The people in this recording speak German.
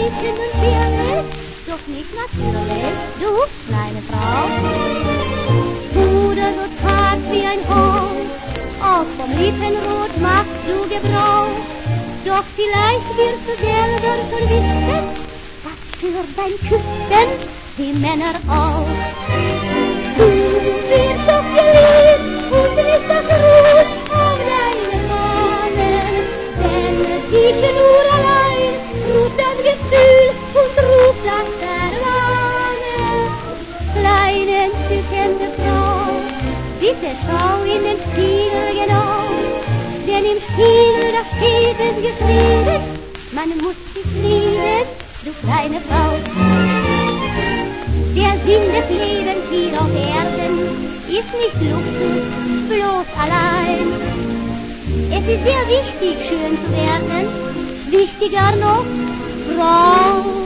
Mädchen und zierlich, doch nicht natürlich, du kleine Frau. Puder so zart wie ein Holz, auch vom Lippenrot machst du Gebrauch. Doch vielleicht wirst du selber schon wissen, was für dein Küssen die Männer auch. Du wirst doch geliebt und nicht das Ruht auf deine Fahnen, denn dich nur allein ruft das Gefühl und ruft das Verlangen. Kleine entzückende Frau, bitte schau in den Spiegel genau, denn im Spiegel da steht es geschrieben, man muss dich lieben, du kleine Frau. Der Sinn des Lebens hier auf Erden ist nicht Luxus, bloß allein. Es ist sehr wichtig, schön zu werden, wichtiger noch, Frau